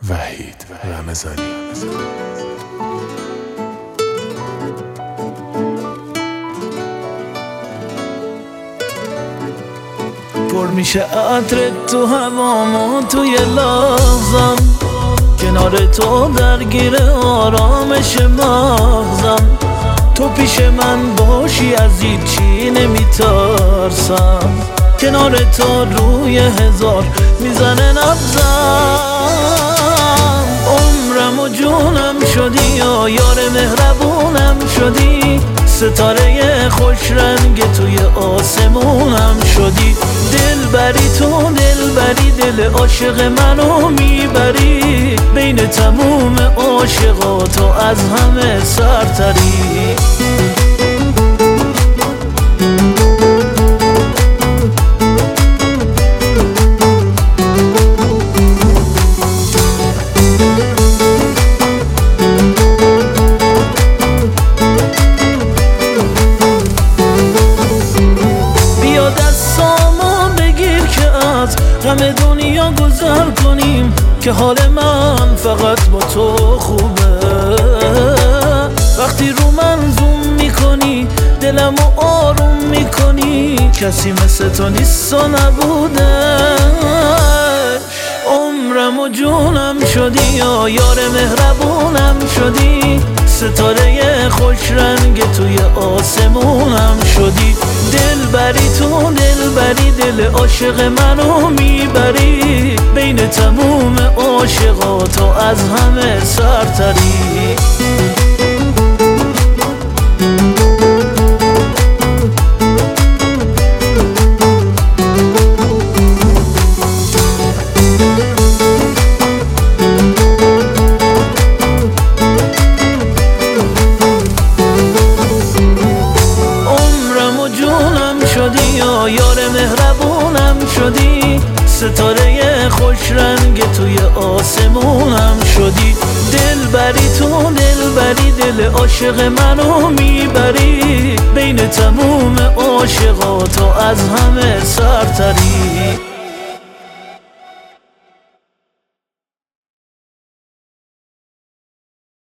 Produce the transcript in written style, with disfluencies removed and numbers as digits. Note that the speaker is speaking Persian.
وحید رمضانی. پر میشه عطر تو هوامو توی لحظم، کنار تو درگیر آرامش مغزم. تو پیش من باشی از هیچی نمیترسم، کنار تو روی هزار میزنه نبضم. عمرم و جونم شدی یا یار مهربونم شدی، ستاره خوش رنگ توی آسمونم شدی. دل بری تو دل بری، دل عاشق منو میبری، بین تموم عاشقا تو از همه سرتری. همه دنیا گذر کنیم که حال من فقط با تو خوبه. وقتی رو من زوم میکنی دلمو آروم میکنی، کسی مثل تو نیست و نبوده. عمرم و جونم شدی یا یار مهربونم شدی، ستاره خوش رنگ توی آسمونم شدی. دل بری تو دل بری، دل عاشق منو میبری، بین تموم عاشقا تو از همه سرتری. یا یار مهربونم شدی، ستاره خوش رنگ توی آسمونم شدی. دل بری تو دل بری، دل عاشق منو میبری، بین تموم عاشقا تو از همه سرتری.